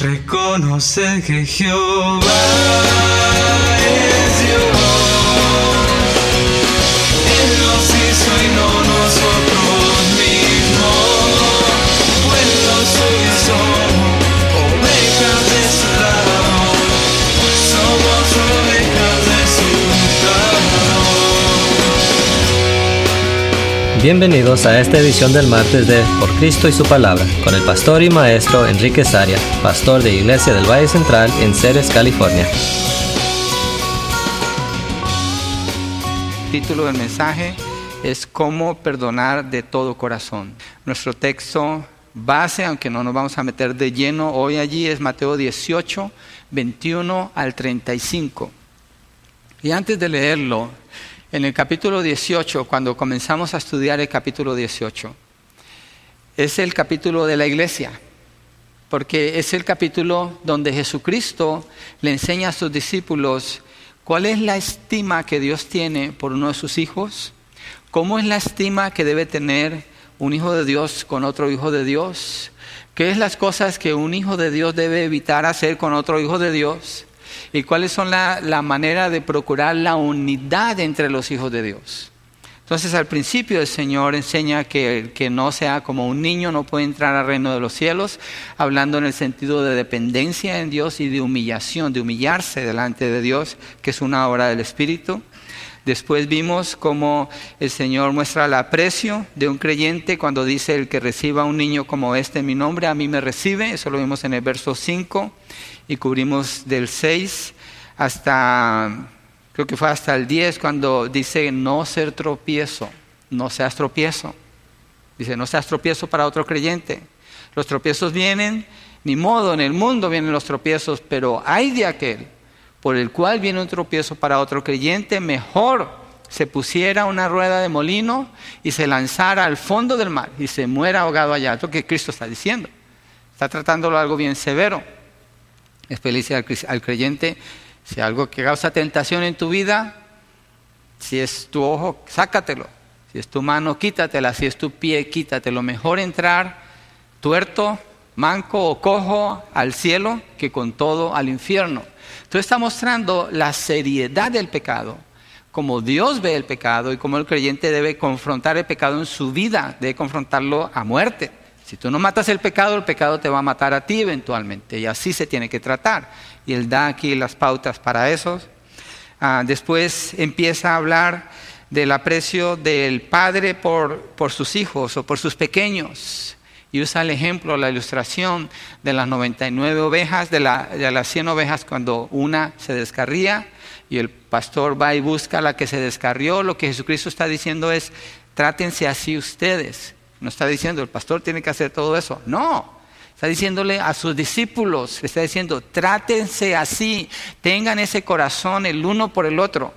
Reconocer que Jehová es Dios. Él nos hizo y no nosotros mismos. Pueblo suyo somos, ovejas de su lado. Somos ovejas de su lado. Bienvenidos a esta edición del martes de Por Cristo y su Palabra, con el pastor y maestro Enrique Saria, pastor de Iglesia del Valle Central en Ceres, California. El título del mensaje es Cómo perdonar de todo corazón. Nuestro texto base, aunque no nos vamos a meter de lleno hoy allí, es Mateo 18, 21 al 35. Y antes de leerlo, en el capítulo 18, cuando comenzamos a estudiar el capítulo 18, es el capítulo de la iglesia, porque es el capítulo donde Jesucristo le enseña a sus discípulos cuál es la estima que Dios tiene por uno de sus hijos, cómo es la estima que debe tener un hijo de Dios con otro hijo de Dios, qué es las cosas que un hijo de Dios debe evitar hacer con otro hijo de Dios, y cuáles son la manera de procurar la unidad entre los hijos de Dios. Entonces, al principio el Señor enseña que el que no sea como un niño no puede entrar al reino de los cielos, hablando en el sentido de dependencia en Dios y de humillación, de humillarse delante de Dios, que es una obra del Espíritu. Después vimos cómo el Señor muestra el aprecio de un creyente cuando dice: el que reciba a un niño como este en mi nombre, a mí me recibe. Eso lo vimos en el verso 5 y cubrimos del 6 hasta, creo que fue hasta el 10, cuando dice no ser tropiezo, no seas tropiezo. Dice no seas tropiezo para otro creyente. Los tropiezos vienen, ni modo, en el mundo vienen los tropiezos, pero hay de aquel por el cual viene un tropiezo para otro creyente, mejor se pusiera una rueda de molino y se lanzara al fondo del mar y se muera ahogado allá. Es lo que Cristo está diciendo. Está tratándolo algo bien severo. Después le dice al creyente: si algo que causa tentación en tu vida, si es tu ojo, sácatelo. Si es tu mano, quítatela. Si es tu pie, quítatelo. Mejor entrar tuerto, manco o cojo al cielo que con todo al infierno. Entonces está mostrando la seriedad del pecado, cómo Dios ve el pecado y cómo el creyente debe confrontar el pecado en su vida, debe confrontarlo a muerte. Si tú no matas el pecado te va a matar a ti eventualmente, y así se tiene que tratar. Y él da aquí las pautas para eso. Después empieza a hablar del aprecio del padre por sus hijos o por sus pequeños. Y usa el ejemplo, la ilustración de las 99 ovejas, de las 100 ovejas cuando una se descarría y el pastor va y busca a la que se descarrió. Lo que Jesucristo está diciendo es: trátense así ustedes. No está diciendo el pastor tiene que hacer todo eso. No, está diciéndole a sus discípulos, le está diciendo: trátense así, tengan ese corazón el uno por el otro.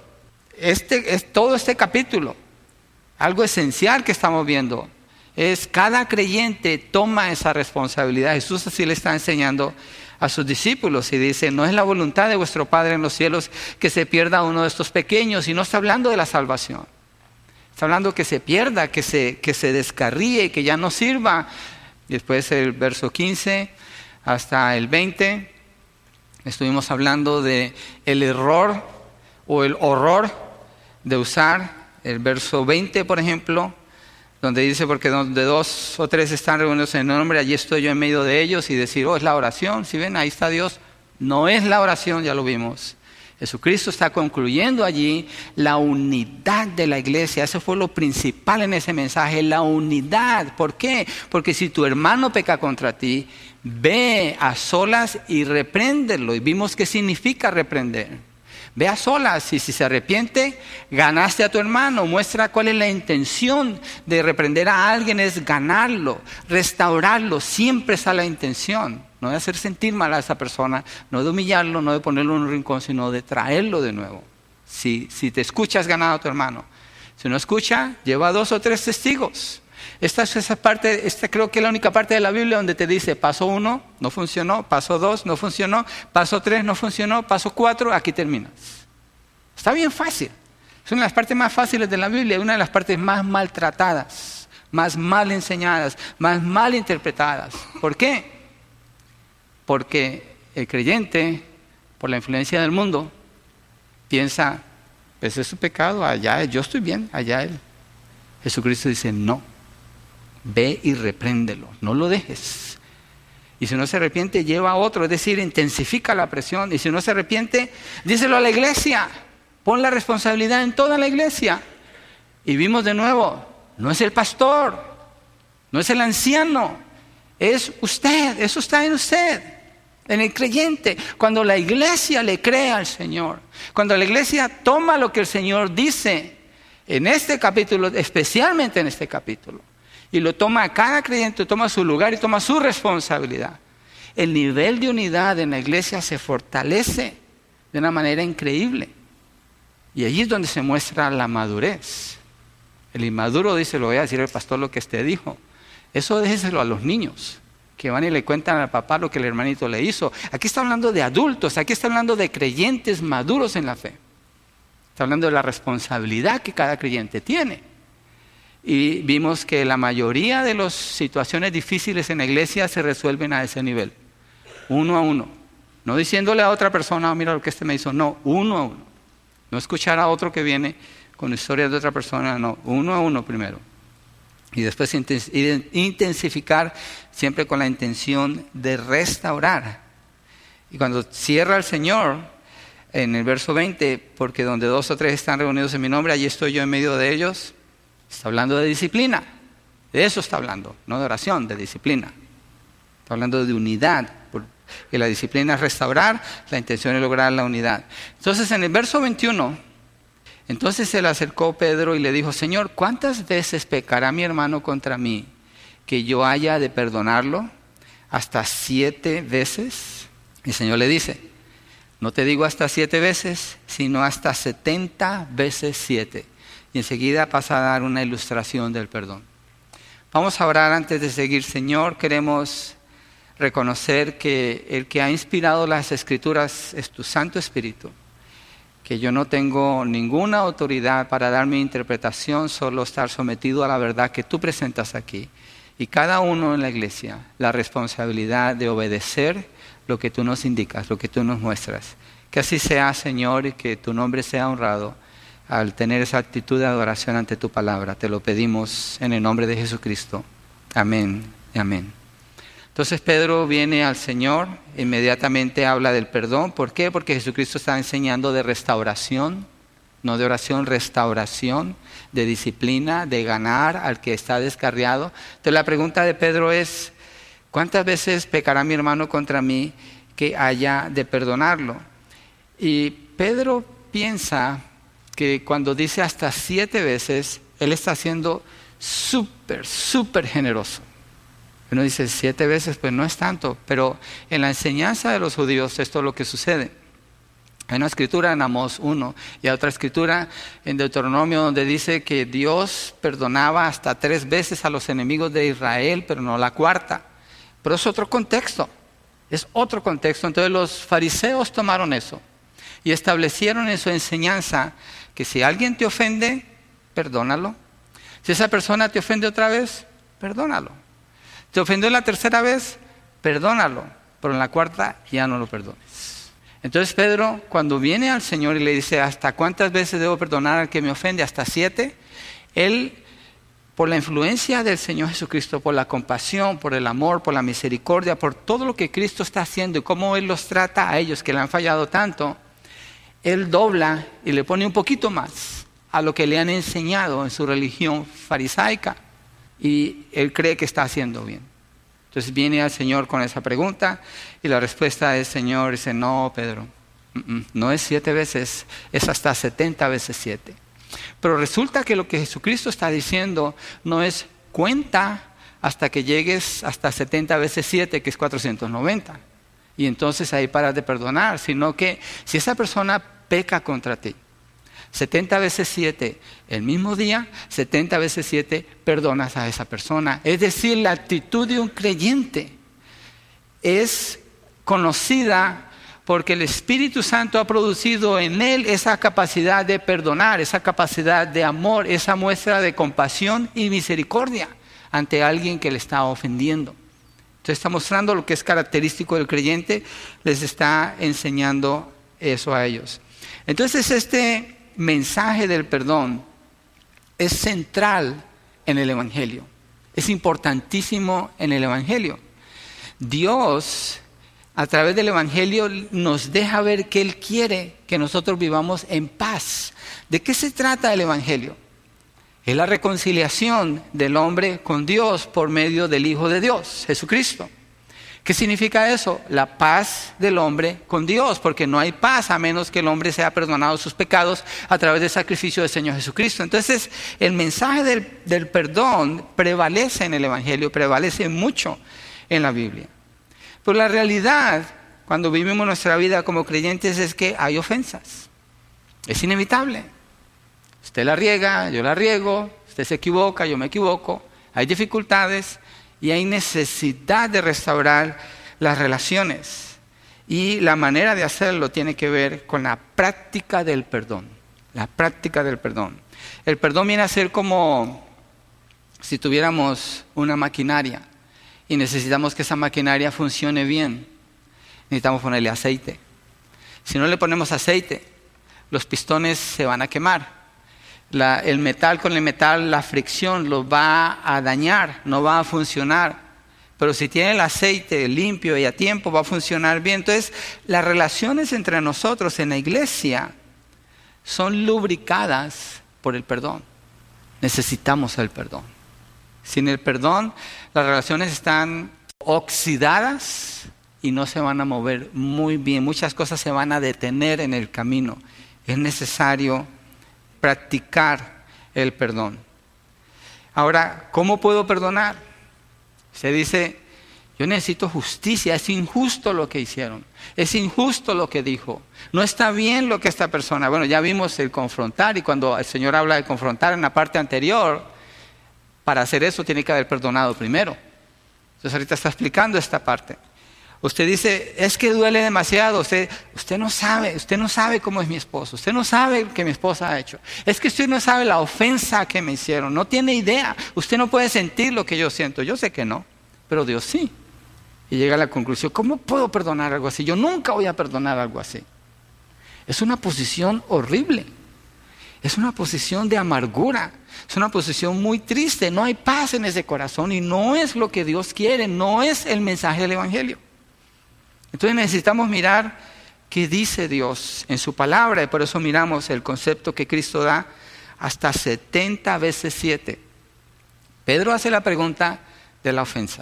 Todo este capítulo, algo esencial que estamos viendo, es cada creyente toma esa responsabilidad. Jesús así le está enseñando a sus discípulos y dice: no es la voluntad de vuestro Padre en los cielos que se pierda uno de estos pequeños. Y no está hablando de la salvación, está hablando que se pierda, que se descarríe, que ya no sirva. Después el verso 15 hasta el 20 estuvimos hablando de el error o el horror de usar el verso 20, por ejemplo, donde dice: porque donde 2 o 3 están reunidos en el nombre, allí estoy yo en medio de ellos. Y decir: oh, es la oración. Si ven, ahí está Dios. No es la oración, ya lo vimos. Jesucristo está concluyendo allí la unidad de la iglesia. Eso fue lo principal en ese mensaje, la unidad. ¿Por qué? Porque si tu hermano peca contra ti, ve a solas y repréndelo. Y vimos qué significa reprender. Ve a solas, y si se arrepiente, ganaste a tu hermano. Muestra cuál es la intención de reprender a alguien: es ganarlo, restaurarlo. Siempre está la intención, no de hacer sentir mal a esa persona, no de humillarlo, no de ponerlo en un rincón, sino de traerlo de nuevo. Si te escuchas, ganado a tu hermano. Si no escucha, lleva 2 o 3 testigos. Esta creo que es la única parte de la Biblia donde te dice: paso 1 no funcionó, paso 2 no funcionó, paso 3 no funcionó, paso 4, aquí terminas. Está bien fácil. Es una de las partes más fáciles de la Biblia, una de las partes más maltratadas, más mal enseñadas, más mal interpretadas. ¿Por qué? Porque el creyente, por la influencia del mundo, piensa, ese es su pecado, allá yo estoy bien, allá él. Jesucristo dice, no, ve y repréndelo, no lo dejes. Y si no se arrepiente, lleva a otro, es decir, intensifica la presión. Y si no se arrepiente, díselo a la iglesia, pon la responsabilidad en toda la iglesia. Y vimos de nuevo, no es el pastor, no es el anciano, es usted, eso está en usted, en el creyente. Cuando la iglesia le cree al Señor, cuando la iglesia toma lo que el Señor dice en este capítulo, especialmente en este capítulo, y lo toma a cada creyente, toma su lugar y toma su responsabilidad, el nivel de unidad en la iglesia se fortalece de una manera increíble. Y allí es donde se muestra la madurez. El inmaduro dice, lo voy a decir al pastor lo que usted dijo. Eso déjeselo a los niños, que van y le cuentan al papá lo que el hermanito le hizo. Aquí está hablando de adultos, aquí está hablando de creyentes maduros en la fe. Está hablando de la responsabilidad que cada creyente tiene. Y vimos que la mayoría de las situaciones difíciles en la iglesia se resuelven a ese nivel, uno a uno. No diciéndole a otra persona, mira lo que este me hizo, no, uno a uno. No escuchar a otro que viene con historias de otra persona, no, uno a uno primero. Y después intensificar siempre con la intención de restaurar. Y cuando cierra el Señor, en el verso 20, porque donde 2 o 3 están reunidos en mi nombre, allí estoy yo en medio de ellos. Está hablando de disciplina, de eso está hablando, no de oración, de disciplina. Está hablando de unidad, porque la disciplina es restaurar, la intención es lograr la unidad. Entonces en el verso 21, entonces se le acercó Pedro y le dijo, Señor, ¿cuántas veces pecará mi hermano contra mí que yo haya de perdonarlo? ¿Hasta 7 veces? Y el Señor le dice, no te digo hasta 7 veces, sino hasta 70 veces 7. Y enseguida pasa a dar una ilustración del perdón. Vamos a orar antes de seguir. Señor, queremos reconocer que el que ha inspirado las Escrituras es tu Santo Espíritu, que yo no tengo ninguna autoridad para dar mi interpretación, solo estar sometido a la verdad que tú presentas aquí. Y cada uno en la iglesia, la responsabilidad de obedecer lo que tú nos indicas, lo que tú nos muestras. Que así sea, Señor, y que tu nombre sea honrado al tener esa actitud de adoración ante tu palabra. Te lo pedimos en el nombre de Jesucristo. Amén y amén. Entonces Pedro viene al Señor, inmediatamente habla del perdón. ¿Por qué? Porque Jesucristo está enseñando de restauración, no de oración, restauración, de disciplina, de ganar al que está descarriado. Entonces la pregunta de Pedro es, ¿cuántas veces pecará mi hermano contra mí que haya de perdonarlo? Y Pedro piensa que cuando dice hasta 7 veces, él está siendo súper generoso. Uno dice 7 veces, pues no es tanto, pero en la enseñanza de los judíos esto es lo que sucede. Hay una escritura en Amós 1 y hay otra escritura en Deuteronomio donde dice que Dios perdonaba hasta 3 veces a los enemigos de Israel, pero no la 4ª. Pero es otro contexto, Entonces los fariseos tomaron eso y establecieron en su enseñanza que si alguien te ofende, perdónalo. Si esa persona te ofende otra vez, perdónalo. Te ofendió la 3ª vez, perdónalo. Pero en la 4ª ya no lo perdones. Entonces Pedro, cuando viene al Señor y le dice, ¿hasta cuántas veces debo perdonar al que me ofende? Hasta 7. Él, por la influencia del Señor Jesucristo, por la compasión, por el amor, por la misericordia, por todo lo que Cristo está haciendo y cómo Él los trata a ellos que le han fallado tanto, Él dobla y le pone un poquito más a lo que le han enseñado en su religión farisaica. Y él cree que está haciendo bien. Entonces viene al Señor con esa pregunta y la respuesta del Señor dice, no, Pedro, no es 7 veces, es hasta 70 veces 7. Pero resulta que lo que Jesucristo está diciendo no es cuenta hasta que llegues hasta 70 veces 7, que es 490. Y entonces ahí paras de perdonar, sino que si esa persona peca contra ti, 70 veces 7 el mismo día, 70 veces 7 perdonas a esa persona. Es decir, la actitud de un creyente es conocida porque el Espíritu Santo ha producido en él esa capacidad de perdonar, esa capacidad de amor, esa muestra de compasión y misericordia ante alguien que le está ofendiendo. Entonces está mostrando lo que es característico del creyente, les está enseñando eso a ellos. Entonces este mensaje del perdón es central en el Evangelio. Es importantísimo en el Evangelio. Dios, a través del Evangelio, nos deja ver que Él quiere que nosotros vivamos en paz. ¿De qué se trata el Evangelio? Es la reconciliación del hombre con Dios por medio del Hijo de Dios, Jesucristo. ¿Qué significa eso? La paz del hombre con Dios, porque no hay paz a menos que el hombre sea perdonado sus pecados a través del sacrificio del Señor Jesucristo. Entonces, el mensaje del perdón prevalece en el Evangelio, prevalece mucho en la Biblia. Pero la realidad, cuando vivimos nuestra vida como creyentes, es que hay ofensas. Es inevitable. Usted la riega, yo la riego, usted se equivoca, yo me equivoco. Hay dificultades y hay necesidad de restaurar las relaciones. Y la manera de hacerlo tiene que ver con la práctica del perdón. La práctica del perdón. El perdón viene a ser como si tuviéramos una maquinaria y necesitamos que esa maquinaria funcione bien. Necesitamos ponerle aceite. Si no le ponemos aceite, los pistones se van a quemar. El metal con el metal, la fricción los va a dañar, no va a funcionar. Pero si tiene el aceite limpio y a tiempo, va a funcionar bien. Entonces, las relaciones entre nosotros en la iglesia son lubricadas por el perdón. Necesitamos el perdón. Sin el perdón, las relaciones están oxidadas y no se van a mover muy bien. Muchas cosas se van a detener en el camino. Es necesario practicar el perdón. Ahora, ¿cómo puedo perdonar? Se dice, yo necesito justicia, es injusto lo que hicieron, es injusto lo que dijo, no está bien lo que esta persona, bueno, ya vimos el confrontar, y cuando el Señor habla de confrontar en la parte anterior, para hacer eso tiene que haber perdonado primero. Entonces ahorita está explicando esta parte. Usted dice, es que duele demasiado, usted no sabe cómo es mi esposo, usted no sabe lo que mi esposa ha hecho. Es que usted no sabe la ofensa que me hicieron, no tiene idea, usted no puede sentir lo que yo siento. Yo sé que no, pero Dios sí. Y llega a la conclusión, ¿cómo puedo perdonar algo así? Yo nunca voy a perdonar algo así. Es una posición horrible, es una posición de amargura, es una posición muy triste, no hay paz en ese corazón y no es lo que Dios quiere, no es el mensaje del Evangelio. Entonces necesitamos mirar qué dice Dios en su palabra y por eso miramos el concepto que Cristo da hasta 70 veces 7. Pedro hace la pregunta de la ofensa.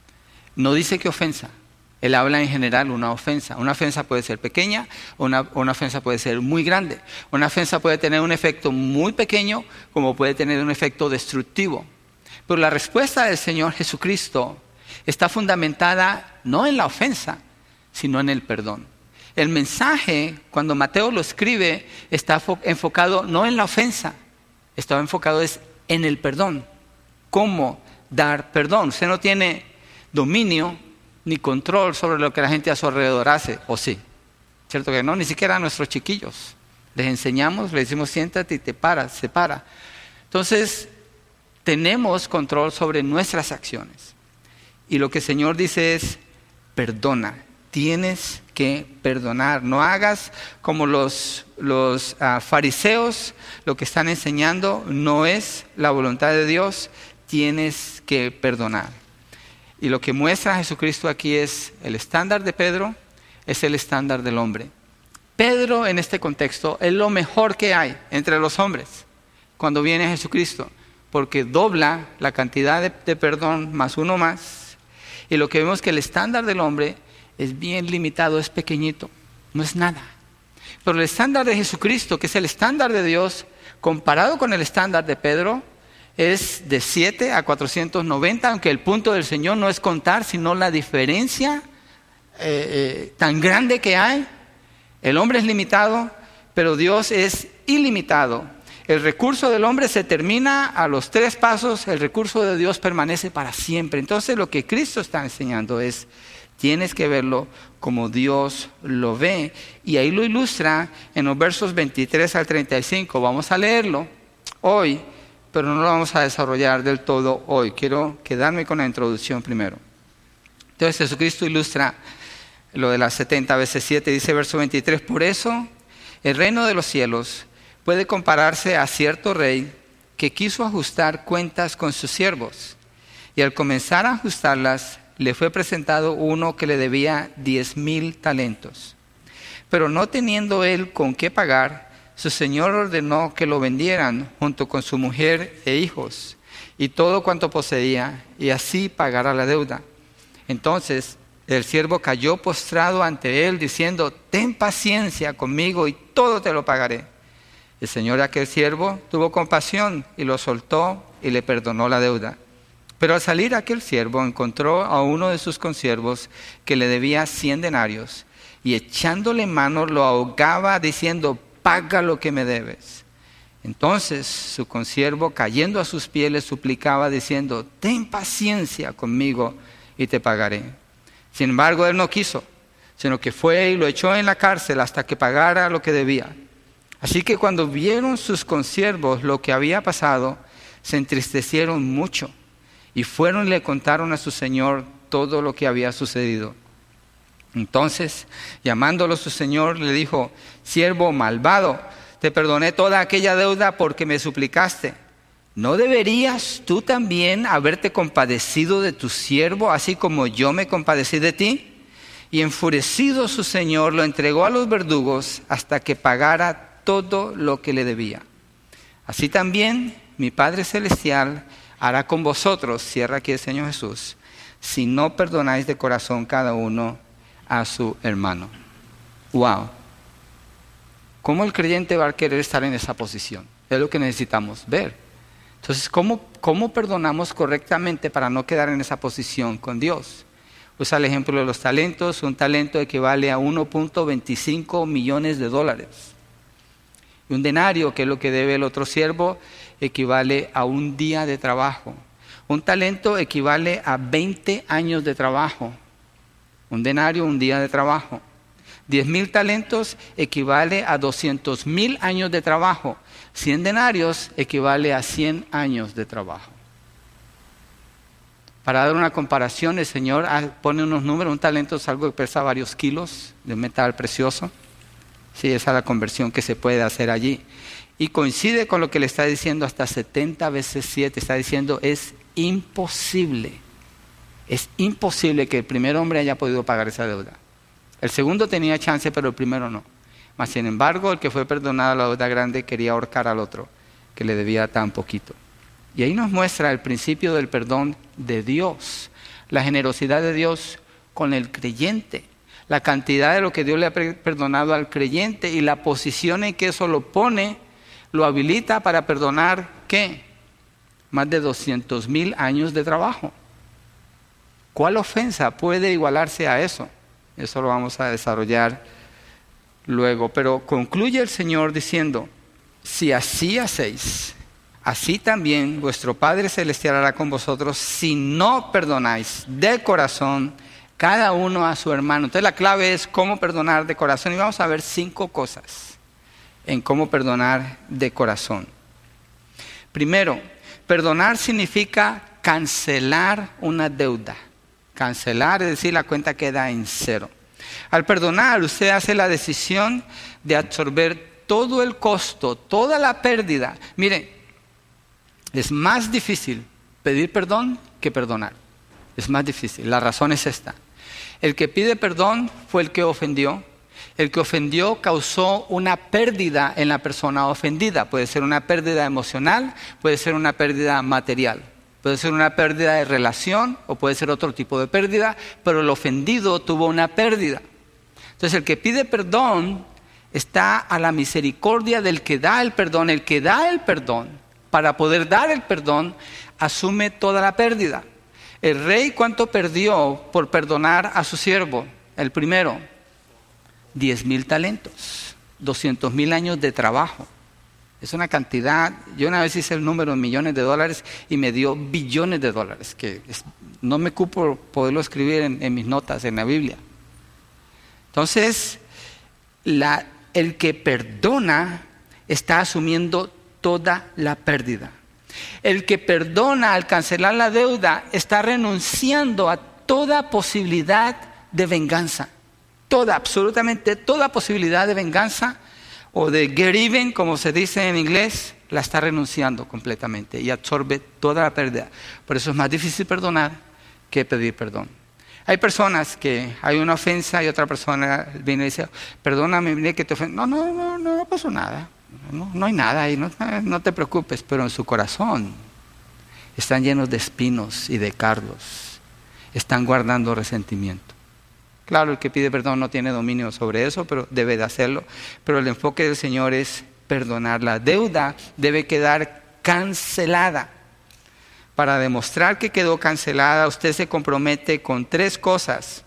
No dice qué ofensa. Él habla en general una ofensa. Una ofensa puede ser pequeña o una ofensa puede ser muy grande. Una ofensa puede tener un efecto muy pequeño como puede tener un efecto destructivo. Pero la respuesta del Señor Jesucristo está fundamentada no en la ofensa, sino en el perdón. El mensaje, cuando Mateo lo escribe, está enfocado no en la ofensa, está enfocado en el perdón. ¿Cómo dar perdón? Usted no tiene dominio ni control sobre lo que la gente a su alrededor hace, ¿o sí? ¿Cierto que no? Ni siquiera a nuestros chiquillos. Les enseñamos, les decimos siéntate y te paras, se para. Entonces, tenemos control sobre nuestras acciones. Y lo que el Señor dice es, perdona. Tienes que perdonar. No hagas como los fariseos, lo que están enseñando no es la voluntad de Dios. Tienes que perdonar. Y lo que muestra Jesucristo aquí es el estándar de Pedro, es el estándar del hombre. Pedro en este contexto es lo mejor que hay entre los hombres cuando viene Jesucristo, porque dobla la cantidad de perdón más uno más. Y lo que vemos es que el estándar del hombre es bien limitado, es pequeñito, no es nada. Pero el estándar de Jesucristo, que es el estándar de Dios, comparado con el estándar de Pedro, es de 7 a 490, aunque el punto del Señor no es contar, sino la diferencia tan grande que hay. El hombre es limitado, pero Dios es ilimitado. El recurso del hombre se termina a los 3 pasos, el recurso de Dios permanece para siempre. Entonces lo que Cristo está enseñando es, tienes que verlo como Dios lo ve. Y ahí lo ilustra en los versos 23 al 35. Vamos a leerlo hoy, pero no lo vamos a desarrollar del todo hoy. Quiero quedarme con la introducción primero. Entonces Jesucristo ilustra lo de las 70 veces 7, dice verso 23, por eso el reino de los cielos puede compararse a cierto rey que quiso ajustar cuentas con sus siervos. Y al comenzar a ajustarlas, le fue presentado uno que le debía 10,000 talentos. Pero no teniendo él con qué pagar, su señor ordenó que lo vendieran junto con su mujer e hijos y todo cuanto poseía, y así pagara la deuda. Entonces el siervo cayó postrado ante él, diciendo, ten paciencia conmigo y todo te lo pagaré. El señor de aquel siervo tuvo compasión y lo soltó y le perdonó la deuda. Pero al salir aquel siervo encontró a uno de sus consiervos que le debía 100 denarios y echándole mano lo ahogaba diciendo, paga lo que me debes. Entonces su consiervo, cayendo a sus pies, le suplicaba diciendo, ten paciencia conmigo y te pagaré. Sin embargo, él no quiso, sino que fue y lo echó en la cárcel hasta que pagara lo que debía. Así que cuando vieron sus consiervos lo que había pasado, se entristecieron mucho y fueron y le contaron a su señor todo lo que había sucedido. Entonces, llamándolo su señor, le dijo, siervo malvado, te perdoné toda aquella deuda porque me suplicaste. ¿No deberías tú también haberte compadecido de tu siervo, así como yo me compadecí de ti? Y enfurecido su señor lo entregó a los verdugos hasta que pagara todo lo que le debía. Así también mi Padre Celestial hará con vosotros, cierra aquí el Señor Jesús, si no perdonáis de corazón cada uno a su hermano. Wow. ¿Cómo el creyente va a querer estar en esa posición? Es lo que necesitamos ver. Entonces, ¿cómo perdonamos correctamente para no quedar en esa posición con Dios? Usa el ejemplo de los talentos. Un talento equivale a 1.25 millones de dólares. Y un denario, que es lo que debe el otro siervo, equivale a un día de trabajo. Un talento equivale a 20 años de trabajo. Un denario, un día de trabajo. 10,000 talentos equivale a 200,000 años de trabajo. 100 denarios equivale a 100 años de trabajo. Para dar una comparación, el Señor pone unos números. Un talento es algo que pesa varios kilos de metal precioso. Sí, esa es la conversión que se puede hacer allí. Y coincide con lo que le está diciendo hasta 70 veces 7. Está diciendo, es imposible que el primer hombre haya podido pagar esa deuda. El segundo tenía chance, pero el primero no. Mas sin embargo, el que fue perdonado la deuda grande quería ahorcar al otro, que le debía tan poquito. Y ahí nos muestra el principio del perdón de Dios, la generosidad de Dios con el creyente, la cantidad de lo que Dios le ha perdonado al creyente y la posición en que eso lo pone, lo habilita para perdonar, ¿qué? Más de 200,000 años de trabajo. ¿Cuál ofensa puede igualarse a eso? Eso lo vamos a desarrollar luego. Pero concluye el Señor diciendo, si así hacéis, así también vuestro Padre Celestial hará con vosotros si no perdonáis de corazón cada uno a su hermano. Entonces la clave es cómo perdonar de corazón. Y vamos a ver 5 cosas en cómo perdonar de corazón. Primero, perdonar significa cancelar una deuda. Cancelar, es decir, la cuenta queda en 0. Al perdonar, usted hace la decisión de absorber todo el costo, toda la pérdida. Mire, es más difícil pedir perdón que perdonar. Es más difícil. La razón es esta. El que pide perdón fue el que ofendió. El que ofendió causó una pérdida en la persona ofendida. Puede ser una pérdida emocional, puede ser una pérdida material. Puede ser una pérdida de relación o puede ser otro tipo de pérdida, pero el ofendido tuvo una pérdida. Entonces el que pide perdón está a la misericordia del que da el perdón. El que da el perdón, para poder dar el perdón, asume toda la pérdida. El rey, ¿cuánto perdió por perdonar a su siervo? El primero, 10,000 talentos, 200,000 años de trabajo. Es una cantidad. Yo una vez hice el número en millones de dólares y me dio billones de dólares, no me cupo poderlo escribir en mis notas en la Biblia. Entonces, el que perdona está asumiendo toda la pérdida. El que perdona al cancelar la deuda está renunciando a toda posibilidad de venganza. Toda, absolutamente toda posibilidad de venganza o de get even, como se dice en inglés, la está renunciando completamente y absorbe toda la pérdida. Por eso es más difícil perdonar que pedir perdón. Hay personas que hay una ofensa y otra persona viene y dice, perdóname, mire que te ofendí. No pasó nada. No hay nada ahí, no te preocupes. Pero en su corazón están llenos de espinos y de cardos. Están guardando resentimiento. Claro, el que pide perdón no tiene dominio sobre eso, pero debe de hacerlo. Pero el enfoque del Señor es perdonar. La deuda debe quedar cancelada. Para demostrar que quedó cancelada, usted se compromete con 3 cosas.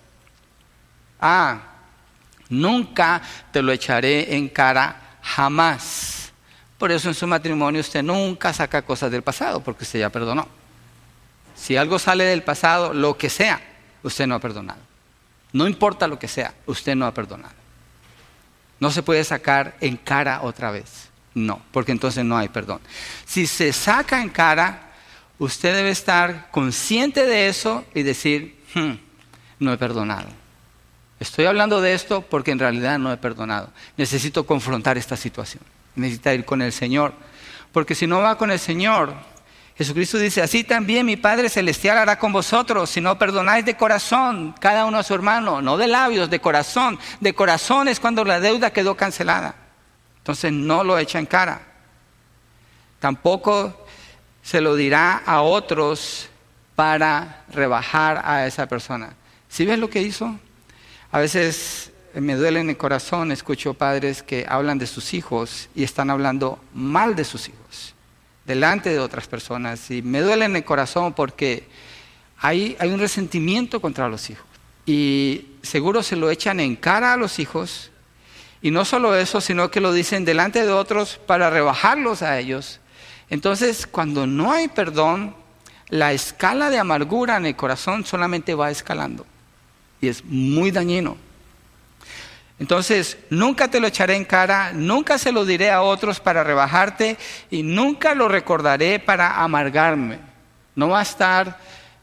Nunca te lo echaré en cara, jamás. Por eso en su matrimonio usted nunca saca cosas del pasado, porque usted ya perdonó. Si algo sale del pasado, lo que sea, usted no ha perdonado. No importa lo que sea, usted no ha perdonado. No se puede sacar en cara otra vez. No, porque entonces no hay perdón. Si se saca en cara, usted debe estar consciente de eso y decir, no he perdonado. Estoy hablando de esto porque en realidad no he perdonado. Necesito confrontar esta situación. Necesita ir con el Señor. Porque si no va con el Señor, Jesucristo dice, así también mi Padre Celestial hará con vosotros, si no perdonáis de corazón, cada uno a su hermano, no de labios, de corazón. De corazón es cuando la deuda quedó cancelada. Entonces no lo echa en cara. Tampoco se lo dirá a otros para rebajar a esa persona. ¿Sí ves lo que hizo? A veces me duele en el corazón, escucho padres que hablan de sus hijos y están hablando mal de sus hijos, delante de otras personas. Y me duele en el corazón porque hay un resentimiento contra los hijos. Y seguro se lo echan en cara a los hijos. Y no solo eso, sino que lo dicen delante de otros para rebajarlos a ellos. Entonces, cuando no hay perdón, la escala de amargura en el corazón solamente va escalando. Y es muy dañino. Entonces, nunca te lo echaré en cara, nunca se lo diré a otros para rebajarte y nunca lo recordaré para amargarme. No va a estar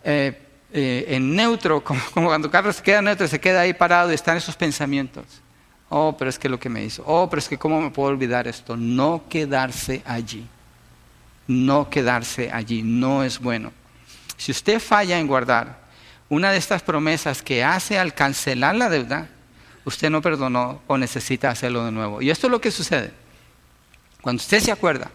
en neutro, como cuando Carlos se queda neutro, se queda ahí parado y están esos pensamientos. Oh, pero es que lo que me hizo. Oh, pero es que cómo me puedo olvidar esto. No quedarse allí. No quedarse allí, no es bueno. Si usted falla en guardar una de estas promesas que hace al cancelar la deuda, usted no perdonó o necesita hacerlo de nuevo. Y esto es lo que sucede. Cuando usted se acuerda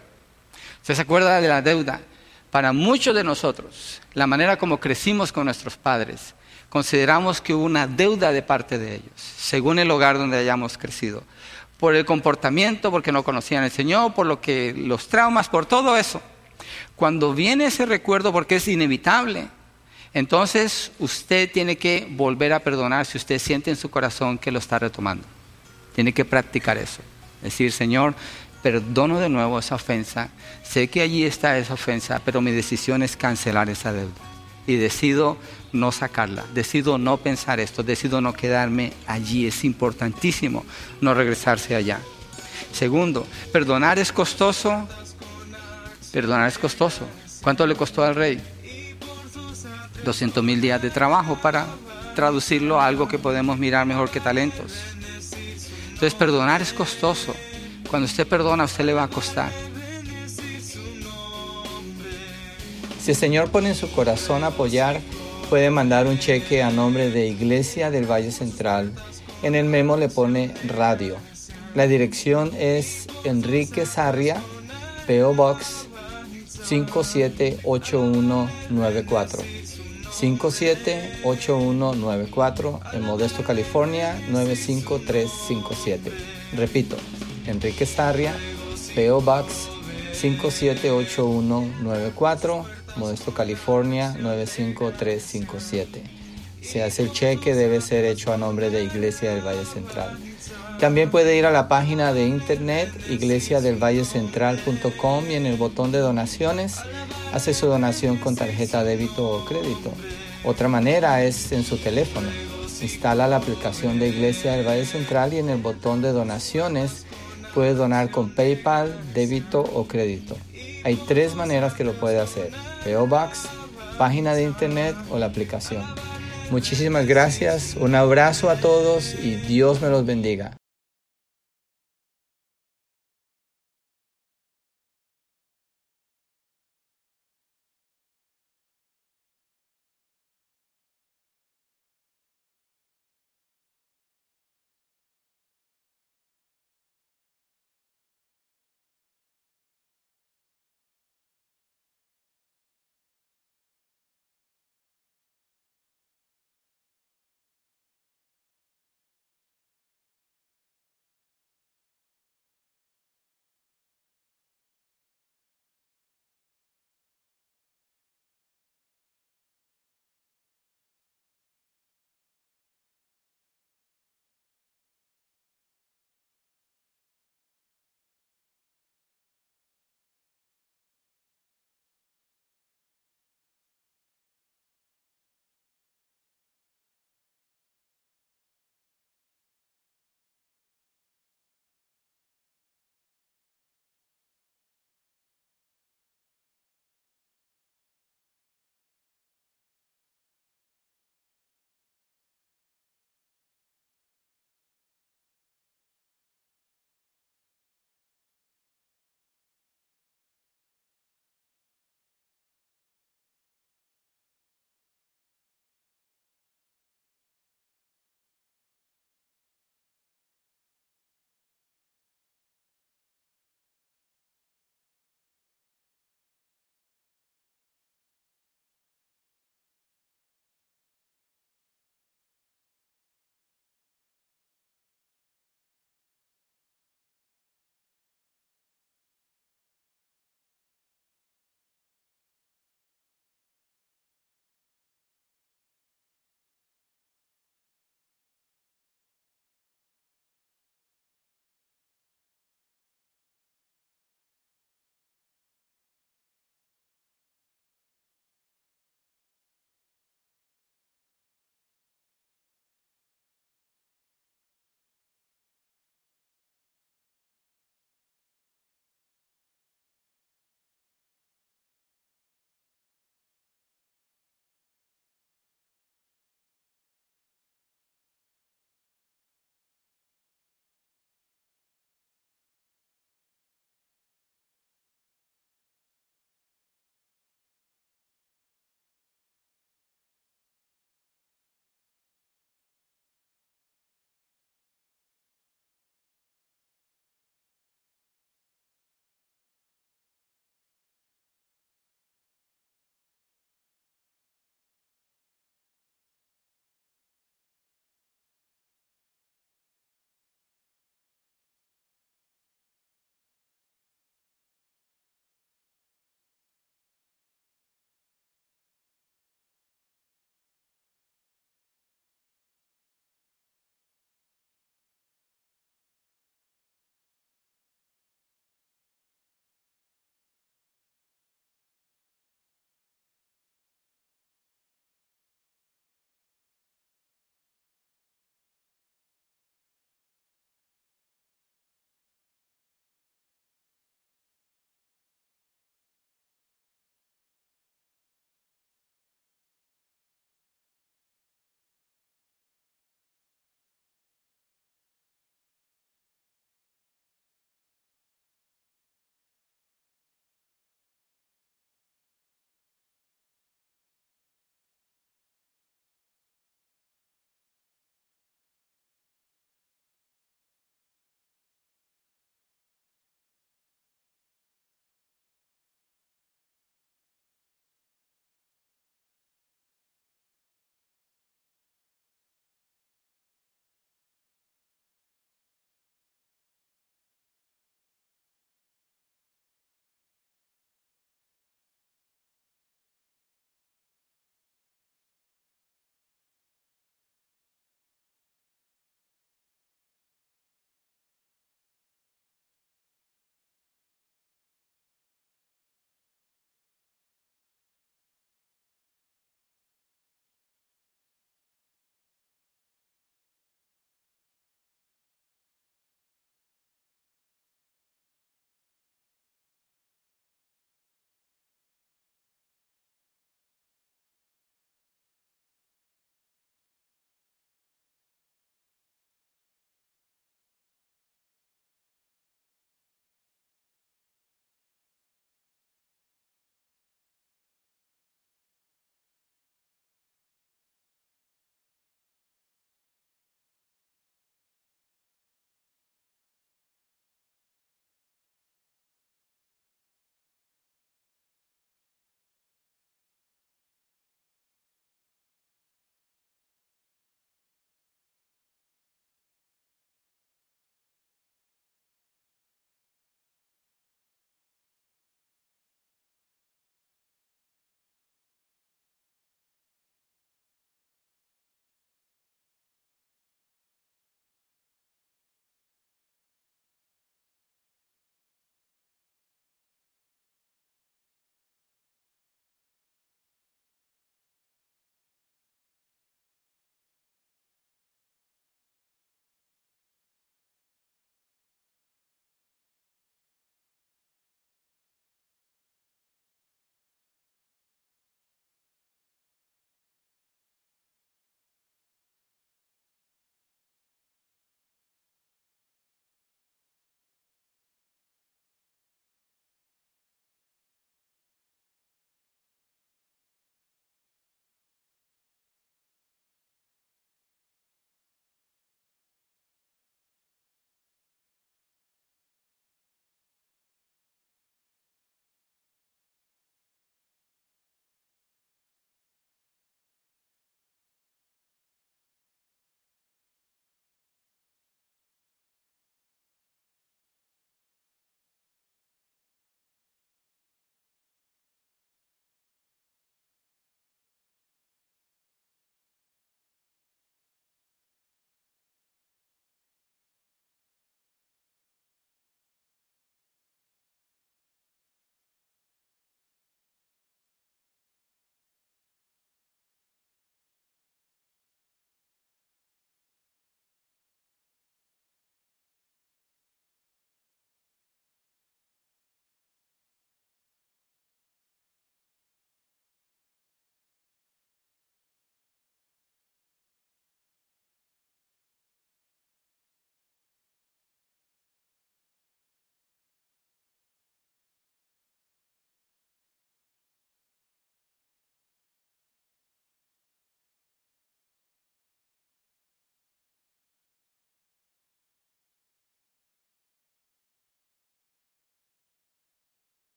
de la deuda, para muchos de nosotros, la manera como crecimos con nuestros padres, consideramos que hubo una deuda de parte de ellos, según el hogar donde hayamos crecido. Por el comportamiento, porque no conocían al Señor, por los traumas, por todo eso. Cuando viene ese recuerdo, porque es inevitable, entonces usted tiene que volver a perdonar si usted siente en su corazón que lo está retomando. Tiene que practicar eso. Decir, Señor, perdono de nuevo esa ofensa. Sé que allí está esa ofensa, pero mi decisión es cancelar esa deuda. Y decido no sacarla, decido no pensar esto, decido no quedarme allí. Es importantísimo no regresarse allá. Segundo, perdonar es costoso. Perdonar es costoso. ¿Cuánto le costó al rey? 200,000 días de trabajo para traducirlo a algo que podemos mirar mejor que talentos. Entonces, perdonar es costoso. Cuando usted perdona, a usted le va a costar. Si el Señor pone en su corazón apoyar, puede mandar un cheque a nombre de Iglesia del Valle Central. En el memo le pone radio. La dirección es Enrique Sarria, P.O. Box 578194. 578194 en Modesto, California 95357. Repito, Enrique Sarria, P.O. Box 578194, Modesto, California 95357. Si hace el cheque, debe ser hecho a nombre de Iglesia del Valle Central. También puede ir a la página de internet iglesiadelvallecentral.com y en el botón de donaciones hace su donación con tarjeta débito o crédito. Otra manera es en su teléfono. Instala la aplicación de Iglesia del Valle Central y en el botón de donaciones puede donar con PayPal, débito o crédito. Hay 3 maneras que lo puede hacer: P.O. Box, página de internet o la aplicación. Muchísimas gracias, un abrazo a todos y Dios me los bendiga.